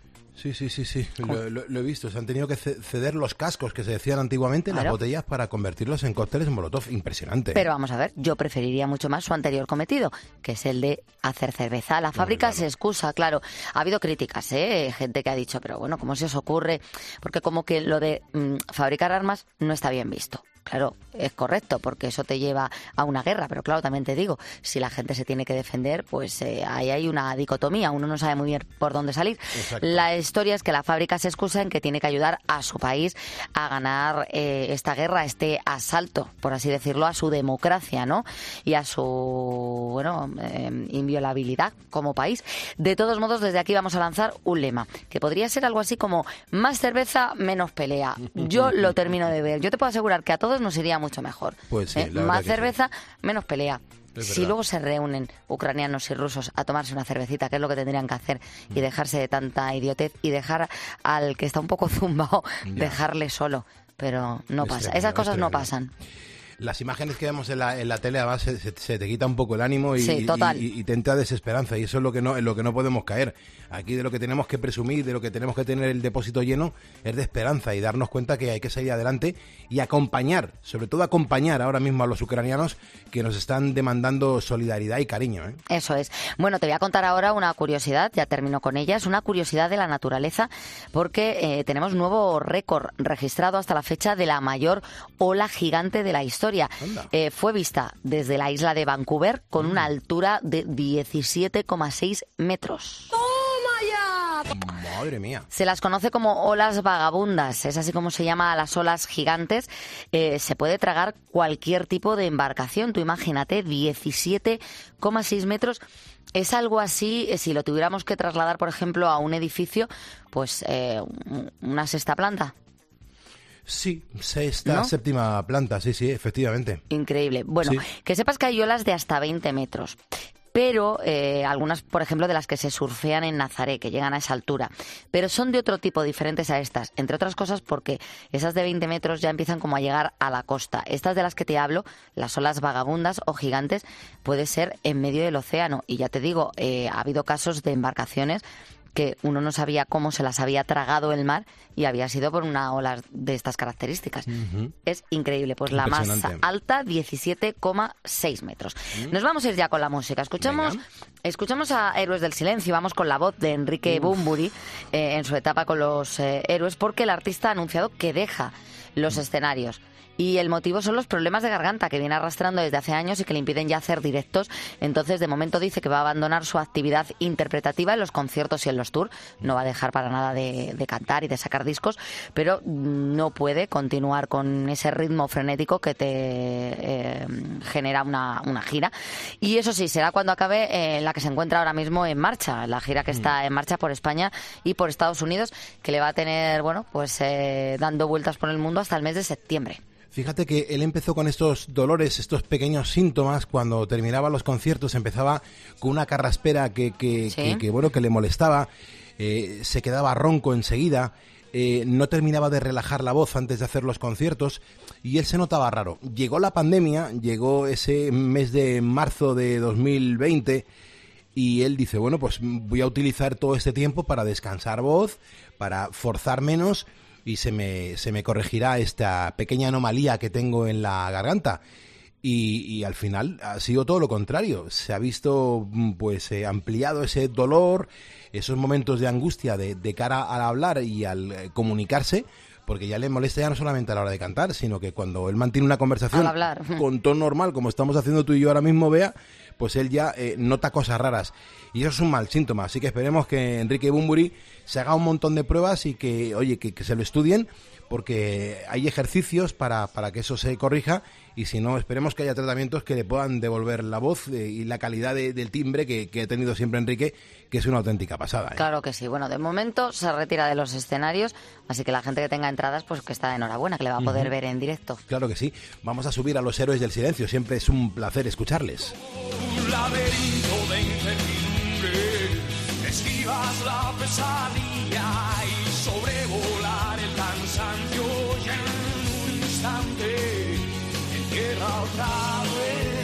A: Sí. Lo he visto. Se han tenido que ceder los cascos que se decían antiguamente, las botellas, para convertirlos en cócteles Molotov. Impresionante.
D: Pero vamos a ver, yo preferiría mucho más su anterior cometido, que es el de hacer cerveza. La fábrica se excusa, claro. Ha habido críticas, gente que ha dicho, pero bueno, ¿cómo se os ocurre? Porque como que lo de fabricar armas no está bien visto. Claro, es correcto, porque eso te lleva a una guerra, pero claro, también te digo, si la gente se tiene que defender, pues ahí hay una dicotomía, uno no sabe muy bien por dónde salir. Exacto. La historia es que la fábrica se excusa en que tiene que ayudar a su país a ganar esta guerra, este asalto, por así decirlo, a su democracia, ¿no? Y a su, inviolabilidad como país. De todos modos, desde aquí vamos a lanzar un lema, que podría ser algo así como más cerveza, menos pelea. Yo lo termino de ver. Yo te puedo asegurar que a todos nos iría mucho mejor.
A: Pues sí,
D: más cerveza, menos pelea. Si luego se reúnen ucranianos y rusos a tomarse una cervecita, que es lo que tendrían que hacer, y dejarse de tanta idiotez y dejar al que está un poco zumbado, dejarle solo. Pero no pasa. Esas cosas no pasan.
A: Las imágenes que vemos en la tele, además, se te quita un poco el ánimo y te entra desesperanza, y eso es en lo que no podemos caer. Aquí de lo que tenemos que presumir, de lo que tenemos que tener el depósito lleno, es de esperanza, y darnos cuenta que hay que salir adelante y acompañar, sobre todo acompañar ahora mismo a los ucranianos que nos están demandando solidaridad y cariño, ¿eh?
D: Eso es. Bueno, te voy a contar ahora una curiosidad, ya termino con ella, es una curiosidad de la naturaleza, porque tenemos nuevo récord registrado hasta la fecha de la mayor ola gigante de la historia. Fue vista desde la isla de Vancouver con una altura de 17,6 metros.
A: Madre mía.
D: Se las conoce como olas vagabundas, es así como se llama a las olas gigantes. Se puede tragar cualquier tipo de embarcación, tú imagínate, 17,6 metros. Es algo así, si lo tuviéramos que trasladar, por ejemplo, a un edificio, pues una sexta planta.
A: Sí, séptima planta, sí, efectivamente.
D: Increíble. Bueno, que sepas que hay olas de hasta 20 metros. Pero algunas, por ejemplo, de las que se surfean en Nazaré, que llegan a esa altura. Pero son de otro tipo, diferentes a estas. Entre otras cosas porque esas de 20 metros ya empiezan como a llegar a la costa. Estas de las que te hablo, las olas vagabundas o gigantes, puede ser en medio del océano. Y ya te digo, ha habido casos de embarcaciones que uno no sabía cómo se las había tragado el mar y había sido por una ola de estas características. Es increíble. Pues la más alta, 17,6 metros. Nos vamos a ir ya con la música. Escuchamos a Héroes del Silencio. Vamos con la voz de Enrique Bunbury en su etapa con los Héroes, porque el artista ha anunciado que deja los escenarios. y el motivo son los problemas de garganta que viene arrastrando desde hace años y que le impiden ya hacer directos. Entonces, de momento dice que va a abandonar su actividad interpretativa en los conciertos y en los tours. No va a dejar para nada de cantar y de sacar discos, pero no puede continuar con ese ritmo frenético que te genera una gira. Y eso sí, será cuando acabe la que se encuentra ahora mismo en marcha, la gira que está en marcha por España y por Estados Unidos, que le va a tener, bueno, pues dando vueltas por el mundo hasta el mes de septiembre.
A: Fíjate que él empezó con estos dolores, estos pequeños síntomas, cuando terminaba los conciertos, empezaba con una carraspera que le molestaba, se quedaba ronco enseguida, no terminaba de relajar la voz antes de hacer los conciertos y él se notaba raro. Llegó la pandemia, llegó ese mes de marzo de 2020 y él dice, bueno, pues voy a utilizar todo este tiempo para descansar voz, para forzar menos y se me corregirá esta pequeña anomalía que tengo en la garganta. Y al final ha sido todo lo contrario. Se ha visto pues ampliado ese dolor, esos momentos de angustia de cara al hablar y al comunicarse, porque ya le molesta ya no solamente a la hora de cantar, sino que cuando él mantiene una conversación con tono normal, como estamos haciendo tú y yo ahora mismo, Bea, pues él ya nota cosas raras. Y eso es un mal síntoma. Así que esperemos que Enrique Bunbury se haga un montón de pruebas y que, oye, que se lo estudien, porque hay ejercicios para que eso se corrija, y si no, esperemos que haya tratamientos que le puedan devolver la voz y la calidad del timbre que ha tenido siempre Enrique, que es una auténtica pasada.
D: Claro que sí. Bueno, de momento se retira de los escenarios, así que la gente que tenga entradas, pues que está de enhorabuena, que le va a poder ver en directo.
A: Claro que sí. Vamos a subir a los héroes del silencio. Siempre es un placer escucharles.
I: Un laberinto de incertidumbre, esquivas la pesadilla y sobrevolar el cansancio y en un instante entierra otra vez.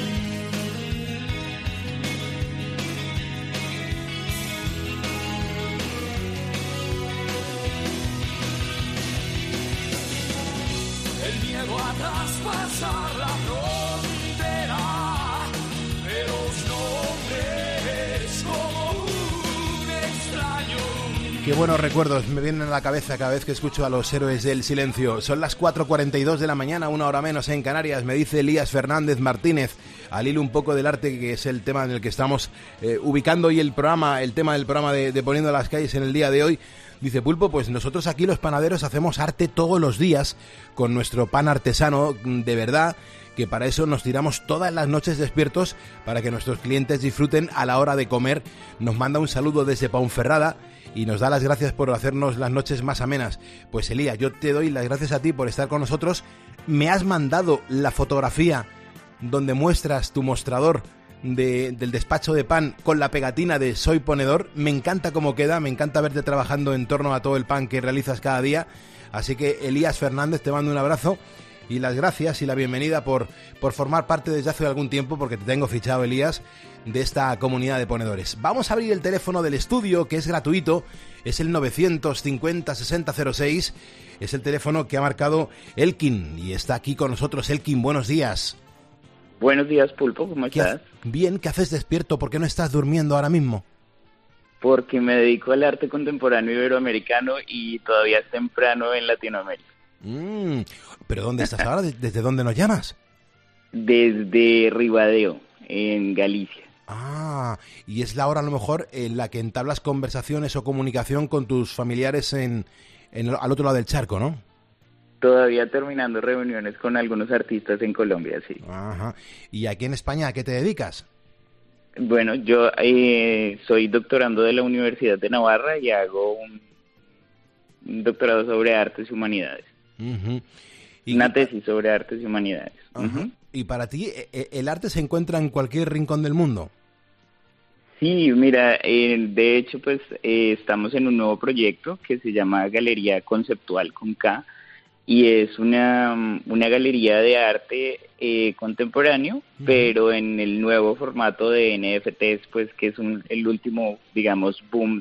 I: El miedo a traspasar la frontera de los nombres como un extraño.
A: Qué buenos recuerdos me vienen a la cabeza cada vez que escucho a los héroes del silencio. Son las 4:42 de la mañana, una hora menos en Canarias. Me dice Elías Fernández Martínez, al hilo un poco del arte, que es el tema en el que estamos ubicando hoy el tema del programa de Poniendo las Calles en el día de hoy. Dice Pulpo, pues nosotros aquí los panaderos hacemos arte todos los días con nuestro pan artesano de verdad, que para eso nos tiramos todas las noches despiertos para que nuestros clientes disfruten a la hora de comer. Nos manda un saludo desde Ponferrada y nos da las gracias por hacernos las noches más amenas. Pues Elías, yo te doy las gracias a ti por estar con nosotros. Me has mandado la fotografía donde muestras tu mostrador del despacho de pan con la pegatina de Soy Ponedor. Me encanta cómo queda, me encanta verte trabajando en torno a todo el pan que realizas cada día. Así que Elías Fernández, te mando un abrazo y las gracias y la bienvenida por formar parte desde hace algún tiempo, porque te tengo fichado, Elías, de esta comunidad de ponedores. Vamos a abrir el teléfono del estudio, que es gratuito, es el 950-6006, es el teléfono que ha marcado Elkin y está aquí con nosotros. Elkin, buenos días.
P: Buenos días, Pulpo, ¿cómo estás?
A: Bien, ¿qué haces despierto? ¿Por qué no estás durmiendo ahora mismo?
P: Porque me dedico al arte contemporáneo iberoamericano y todavía es temprano en Latinoamérica.
A: ¿Pero dónde estás ahora? ¿Desde dónde nos llamas?
P: Desde Ribadeo, en Galicia.
A: Ah, y es la hora a lo mejor en la que entablas conversaciones o comunicación con tus familiares al otro lado del charco, ¿no?
P: Todavía terminando reuniones con algunos artistas en Colombia, sí.
A: Ajá. ¿Y aquí en España a qué te dedicas?
P: Bueno, yo soy doctorando de la Universidad de Navarra y hago un doctorado sobre artes y humanidades.
A: Uh-huh.
P: Una tesis sobre artes y humanidades.
A: Uh-huh. ¿Y para ti el arte se encuentra en cualquier rincón del mundo?
P: Sí, mira, de hecho, pues estamos en un nuevo proyecto que se llama Galería Conceptual con K, y es una galería de arte contemporáneo, pero en el nuevo formato de NFTs, pues que es el último, digamos, boom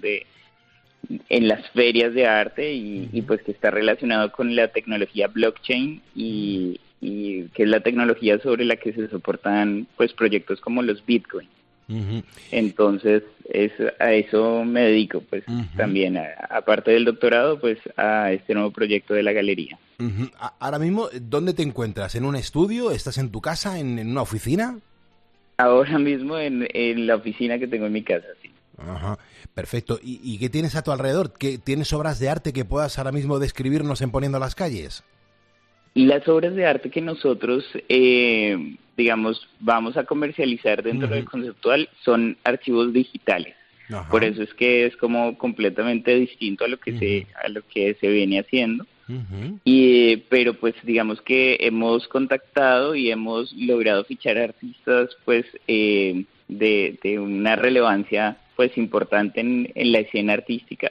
P: en las ferias de arte y pues que está relacionado con la tecnología blockchain y que es la tecnología sobre la que se soportan pues proyectos como los Bitcoin. Uh-huh. Entonces a eso me dedico pues también, aparte del doctorado, pues a este nuevo proyecto de la galería.
A: Ahora mismo, ¿dónde te encuentras? ¿En un estudio? ¿Estás en tu casa? ¿En una oficina?
P: Ahora mismo en la oficina que tengo en mi casa, sí.
A: Ajá, perfecto. ¿Y qué tienes a tu alrededor? ¿Tienes obras de arte que puedas ahora mismo describirnos en Poniendo las Calles?
P: Las obras de arte que nosotros, digamos, vamos a comercializar dentro del conceptual son archivos digitales. Ajá. Por eso es que es como completamente distinto a lo que se viene haciendo. Pero pues digamos que hemos contactado y hemos logrado fichar artistas pues de una relevancia pues importante en la escena artística,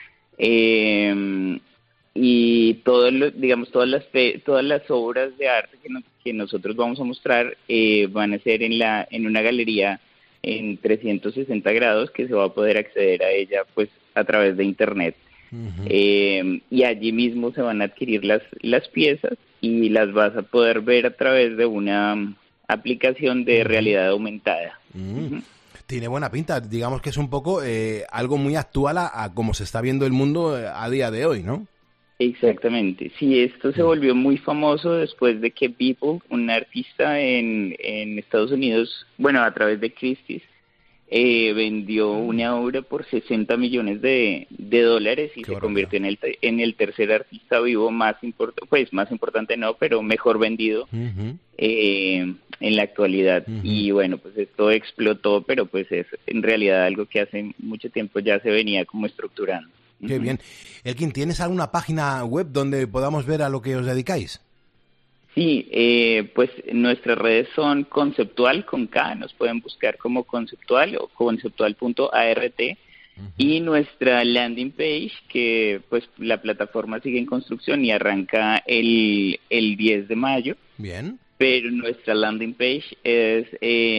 P: y todas las obras de arte que nosotros vamos a mostrar van a ser en una galería en 360 grados que se va a poder acceder a ella pues a través de internet. Y allí mismo se van a adquirir las piezas y las vas a poder ver a través de una aplicación de realidad aumentada.
A: Tiene buena pinta, digamos que es un poco algo muy actual a cómo se está viendo el mundo a día de hoy, ¿no?
P: Exactamente, sí, esto se volvió muy famoso después de que Beeple, un artista en Estados Unidos, bueno, a través de Christie's, vendió una obra por $60 millones y se convirtió en el tercer artista vivo más importante no, pero mejor vendido en la actualidad. Y bueno, pues esto explotó, pero pues es en realidad algo que hace mucho tiempo ya se venía como estructurando.
A: Qué bien. Elkin, ¿tienes alguna página web donde podamos ver a lo que os dedicáis?
P: Sí, pues nuestras redes son Conceptual con K, nos pueden buscar como Conceptual o conceptual.art, y nuestra landing page, que pues la plataforma sigue en construcción y arranca el 10 de mayo.
A: Bien.
P: Pero nuestra landing page es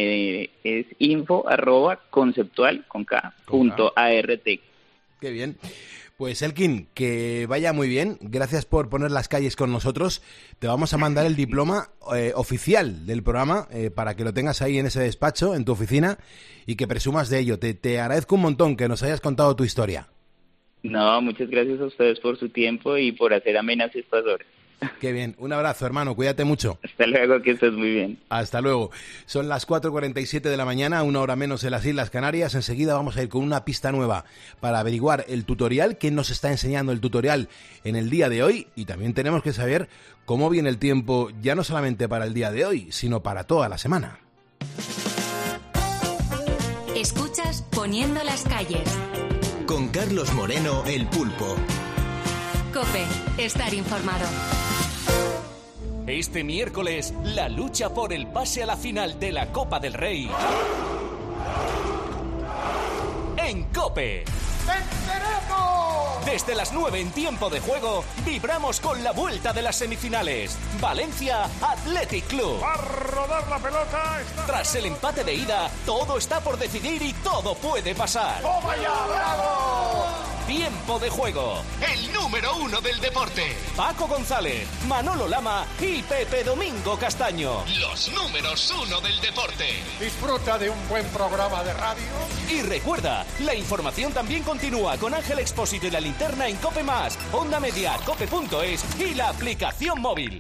P: info@conceptual.art.
A: Qué bien. Pues Elkin, que vaya muy bien. Gracias por poner las calles con nosotros. Te vamos a mandar el diploma oficial del programa para que lo tengas ahí en ese despacho, en tu oficina, y que presumas de ello. Te agradezco un montón que nos hayas contado tu historia.
P: No, muchas gracias a ustedes por su tiempo y por hacer amenas estas horas.
A: Qué bien. Un abrazo, hermano. Cuídate mucho.
P: Hasta luego, que estés muy bien.
A: Hasta luego. Son las 4:47 de la mañana, 1 hora menos en las Islas Canarias. Enseguida vamos a ir con una pista nueva para averiguar el tutorial, qué nos está enseñando el tutorial en el día de hoy. Y también tenemos que saber cómo viene el tiempo, ya no solamente para el día de hoy, sino para toda la semana.
B: Escuchas Poniendo las Calles.
C: Con Carlos Moreno, el Pulpo.
B: COPE. Estar informado.
Q: Este miércoles, la lucha por el pase a la final de la Copa del Rey. En COPE. ¡Venceremos! Desde las 9 en tiempo de juego, vibramos con la vuelta de las semifinales. Valencia Athletic Club.
R: ¡Va a rodar la pelota!
Q: Tras el empate de ida, todo está por decidir y todo puede pasar.
R: ¡Toma ya, bravo!
Q: Tiempo de juego.
C: El número 1 del deporte.
Q: Paco González, Manolo Lama y Pepe Domingo Castaño.
C: Los números 1 del deporte.
R: Disfruta de un buen programa de radio.
Q: Y recuerda, la información también continúa con Ángel Expósito y la linterna en COPE+, Onda Media, cope.es y la aplicación móvil.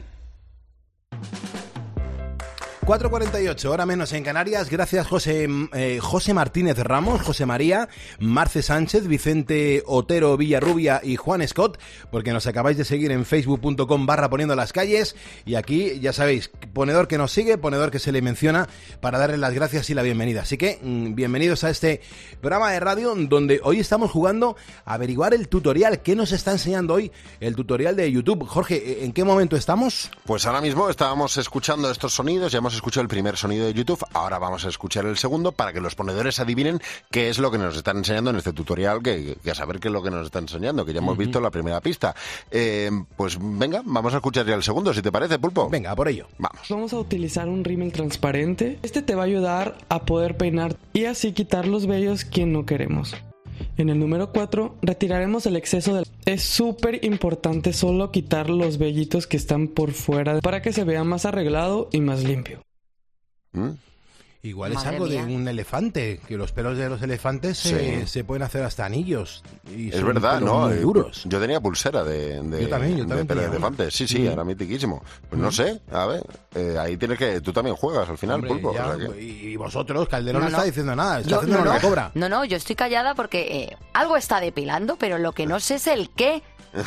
A: 4:48, hora menos en Canarias. Gracias José Martínez Ramos, José María, Marce Sánchez, Vicente Otero Villarrubia y Juan Scott, porque nos acabáis de seguir en facebook.com/poniendo las calles. Y aquí, ya sabéis, ponedor que nos sigue, ponedor que se le menciona para darle las gracias y la bienvenida. Así que, bienvenidos a este programa de radio donde hoy estamos jugando a averiguar el tutorial. ¿Qué nos está enseñando hoy el tutorial de YouTube? Jorge, ¿en qué momento estamos?
M: Pues ahora mismo estábamos escuchando estos sonidos, ya hemos escuchado el primer sonido de YouTube, ahora vamos a escuchar el segundo para que los ponedores adivinen qué es lo que nos están enseñando en este tutorial, que a saber qué es lo que nos están enseñando, que ya hemos visto la primera pista. Pues venga, vamos a escuchar ya el segundo, si te parece, Pulpo.
A: Venga, por ello.
S: Vamos a utilizar un rímel transparente. Este te va a ayudar a poder peinar y así quitar los vellos que no queremos. En el número 4, retiraremos el exceso de... Es súper importante solo quitar los vellitos que están por fuera para que se vea más arreglado y más limpio.
A: Igual es algo de un elefante, que los pelos de los elefantes se pueden hacer hasta anillos. Y
M: es verdad, ¿no?
A: Muy duros.
M: Yo tenía pulsera de pelo de elefante. Sí, era mitiquísimo. Pues no sé, a ver, ahí tienes que... Tú también juegas al final, Pulpo.
A: Ya,
M: o sea que...
A: Y vosotros, Calderón no está diciendo nada, está haciendo una cobra.
D: No, yo estoy callada porque algo está depilando, pero lo que no sé es el qué.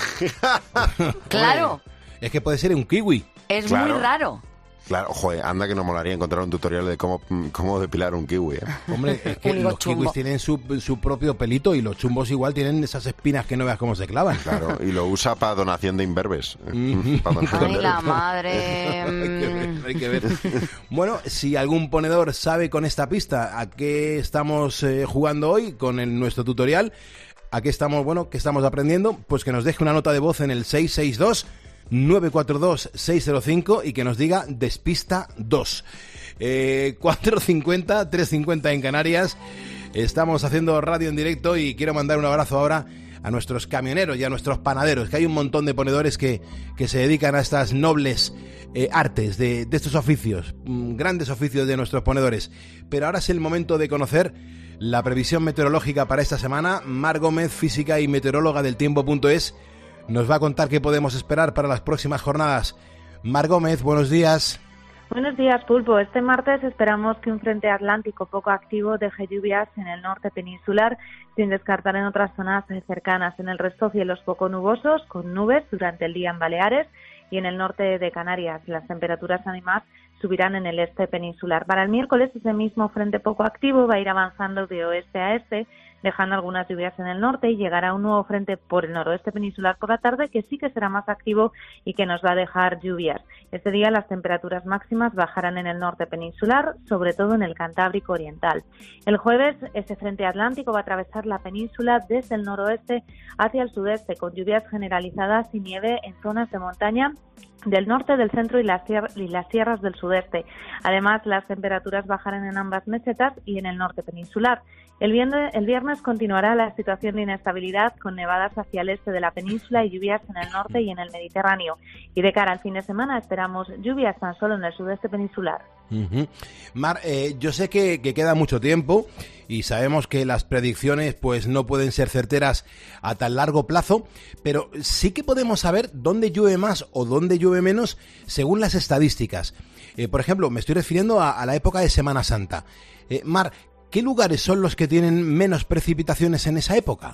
D: Claro.
A: Es que puede ser un kiwi.
D: Es muy raro.
M: Claro, joder, anda que nos molaría encontrar un tutorial de cómo depilar un kiwi, ¿eh?
A: Hombre, es que los kiwis tienen su propio pelito y los chumbos igual tienen esas espinas que no veas cómo se clavan.
M: Claro, y lo usa para donación de imberbes.
D: Ay, la madre.
A: Hay que ver. Bueno, si algún ponedor sabe con esta pista a qué estamos jugando hoy con nuestro tutorial, a qué estamos, qué estamos aprendiendo, pues que nos deje una nota de voz en el 662-942-605 y que nos diga Despista 2. 4.50, 3.50 en Canarias. Estamos haciendo radio en directo y quiero mandar un abrazo ahora a nuestros camioneros y a nuestros panaderos, que hay un montón de ponedores que se dedican a estas nobles artes de estos oficios, grandes oficios de nuestros ponedores. Pero ahora es el momento de conocer la previsión meteorológica para esta semana. Mar Gómez, física y meteoróloga del tiempo.es, nos va a contar qué podemos esperar para las próximas jornadas. Mar Gómez, buenos días.
T: Buenos días, Pulpo. Este martes esperamos que un frente atlántico poco activo deje lluvias en el norte peninsular, sin descartar en otras zonas cercanas. En el resto, cielos poco nubosos, con nubes durante el día en Baleares y en el norte de Canarias. Las temperaturas además subirán en el este peninsular. Para el miércoles, ese mismo frente poco activo va a ir avanzando de oeste a este, dejando algunas lluvias en el norte, y llegará un nuevo frente por el noroeste peninsular por la tarde, que sí que será más activo y que nos va a dejar lluvias. Este día las temperaturas máximas bajarán en el norte peninsular, sobre todo en el Cantábrico Oriental. El jueves, ese frente atlántico va a atravesar la península desde el noroeste hacia el sudeste, con lluvias generalizadas y nieve en zonas de montaña del norte, del centro y las sierras del sudeste. Además, las temperaturas bajarán en ambas mesetas y en el norte peninsular. El viernes continuará la situación de inestabilidad, con nevadas hacia el este de la península y lluvias en el norte y en el Mediterráneo. Y de cara al fin de semana esperamos lluvias tan solo en el sudeste peninsular.
A: Mar, yo sé que queda mucho tiempo y sabemos que las predicciones pues no pueden ser certeras a tan largo plazo, pero sí que podemos saber dónde llueve más o dónde llueve menos según las estadísticas. Por ejemplo, me estoy refiriendo a la época de Semana Santa. Mar, ¿qué lugares son los que tienen menos precipitaciones en esa época?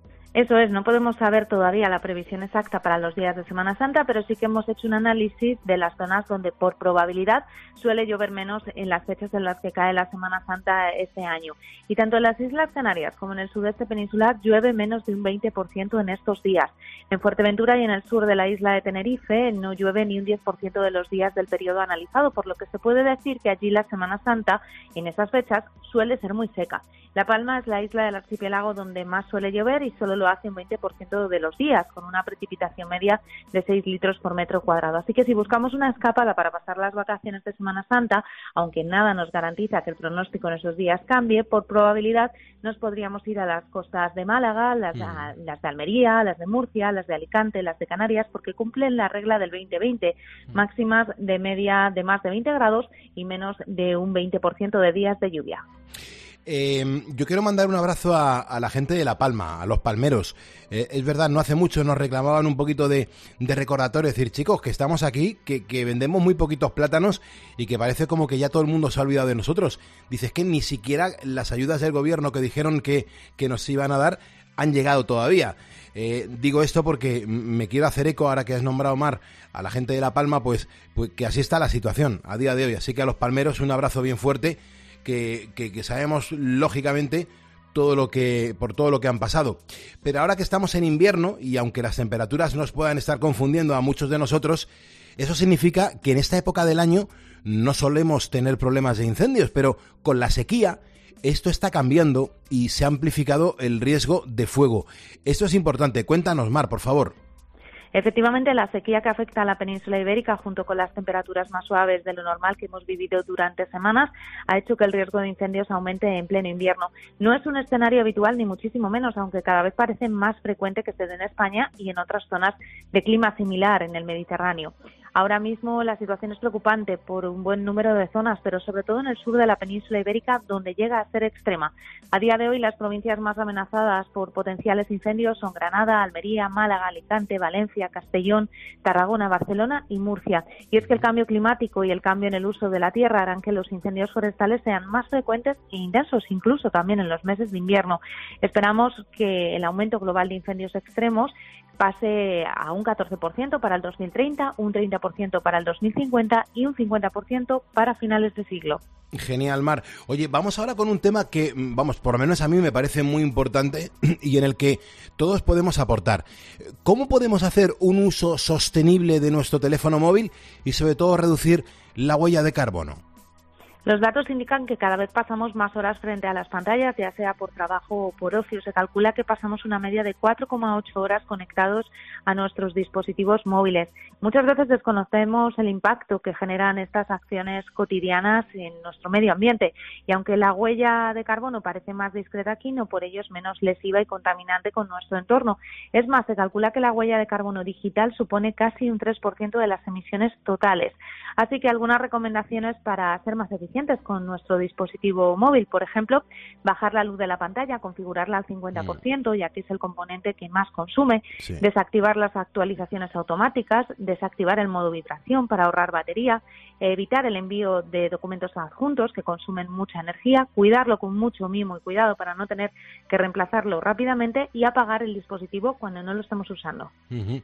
T: Eso es, no podemos saber todavía la previsión exacta para los días de Semana Santa, pero sí que hemos hecho un análisis de las zonas donde por probabilidad suele llover menos en las fechas en las que cae la Semana Santa este año. Y tanto en las Islas Canarias como en el sudeste peninsular llueve menos de un 20% en estos días. En Fuerteventura y en el sur de la isla de Tenerife no llueve ni un 10% de los días del periodo analizado, por lo que se puede decir que allí la Semana Santa en esas fechas suele ser muy seca. La Palma es la isla del archipiélago donde más suele llover y solo lo hace un 20% de los días, con una precipitación media de 6 litros por metro cuadrado. Así que si buscamos una escapada para pasar las vacaciones de Semana Santa, aunque nada nos garantiza que el pronóstico en esos días cambie, por probabilidad nos podríamos ir a las costas de Málaga, las de Almería, las de Murcia, las de Alicante, las de Canarias, porque cumplen la regla del 20-20, máximas de media de más de 20 grados y menos de un 20% de días de lluvia.
A: Yo quiero mandar un abrazo a la gente de La Palma, a los palmeros. Es verdad, no hace mucho nos reclamaban un poquito de recordatorio, decir, chicos, que estamos aquí, que vendemos muy poquitos plátanos y que parece como que ya todo el mundo se ha olvidado de nosotros. Dices que ni siquiera las ayudas del gobierno que dijeron que nos iban a dar han llegado todavía. Digo esto porque me quiero hacer eco, ahora que has nombrado, Mar, a la gente de La Palma, pues que así está la situación a día de hoy. Así que a los palmeros un abrazo bien fuerte, que sabemos lógicamente por todo lo que han pasado. Pero ahora que estamos en invierno, y aunque las temperaturas nos puedan estar confundiendo a muchos de nosotros, eso significa que en esta época del año no solemos tener problemas de incendios, pero con la sequía esto está cambiando y se ha amplificado el riesgo de fuego. Esto es importante. Cuéntanos, Mar, por favor.
T: Efectivamente, la sequía que afecta a la península ibérica, junto con las temperaturas más suaves de lo normal que hemos vivido durante semanas, ha hecho que el riesgo de incendios aumente en pleno invierno. No es un escenario habitual, ni muchísimo menos, aunque cada vez parece más frecuente que se dé en España y en otras zonas de clima similar en el Mediterráneo. Ahora mismo la situación es preocupante por un buen número de zonas, pero sobre todo en el sur de la península ibérica, donde llega a ser extrema. A día de hoy, las provincias más amenazadas por potenciales incendios son Granada, Almería, Málaga, Alicante, Valencia, Castellón, Tarragona, Barcelona y Murcia. Y es que el cambio climático y el cambio en el uso de la tierra harán que los incendios forestales sean más frecuentes e intensos, incluso también en los meses de invierno. Esperamos que el aumento global de incendios extremos pase a un 14% para el 2030, un 30% para el 2050 y un 50% para finales de siglo.
A: Genial, Mar. Oye, vamos ahora con un tema que, por lo menos a mí me parece muy importante y en el que todos podemos aportar. ¿Cómo podemos hacer un uso sostenible de nuestro teléfono móvil y sobre todo reducir la huella de carbono?
T: Los datos indican que cada vez pasamos más horas frente a las pantallas, ya sea por trabajo o por ocio. Se calcula que pasamos una media de 4,8 horas conectados a nuestros dispositivos móviles. Muchas veces desconocemos el impacto que generan estas acciones cotidianas en nuestro medio ambiente. Y aunque la huella de carbono parece más discreta aquí, no por ello es menos lesiva y contaminante con nuestro entorno. Es más, se calcula que la huella de carbono digital supone casi un 3% de las emisiones totales. Así que algunas recomendaciones para ser más eficientes con nuestro dispositivo móvil. Por ejemplo, bajar la luz de la pantalla, configurarla al 50%, ya que es el componente que más consume, desactivar las actualizaciones automáticas, desactivar el modo vibración para ahorrar batería, evitar el envío de documentos adjuntos que consumen mucha energía, cuidarlo con mucho mimo y cuidado para no tener que reemplazarlo rápidamente y apagar el dispositivo cuando no lo estemos usando.
A: Uh-huh.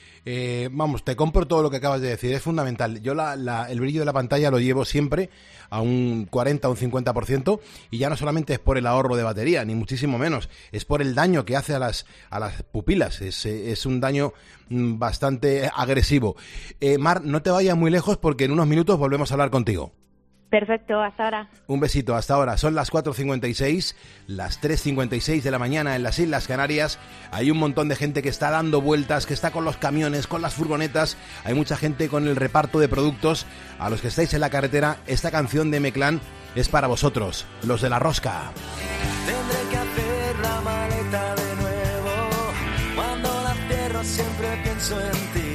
A: Te compro todo lo que acabas de decir, es fundamental. Yo el brillo de la pantalla lo llevo siempre a un 40 o un 50% y ya no solamente es por el ahorro de batería, ni muchísimo menos, es por el daño que hace a las pupilas, es un daño bastante agresivo. Mar, no te vayas muy lejos porque en unos minutos volvemos a hablar contigo.
T: Perfecto, hasta ahora.
A: Un besito, hasta ahora. Son las 4:56, las 3:56 de la mañana en las Islas Canarias. Hay un montón de gente que está dando vueltas, que está con los camiones, con las furgonetas. Hay mucha gente con el reparto de productos. A los que estáis en la carretera, esta canción de M-Clan es para vosotros, los de la rosca.
L: Tendré que hacer la maleta de nuevo. Cuando la cierro siempre pienso en ti.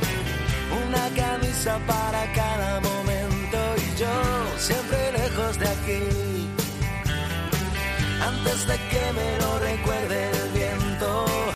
L: Una camisa para cada momento. Yo siempre lejos de aquí, antes de que me lo recuerdes.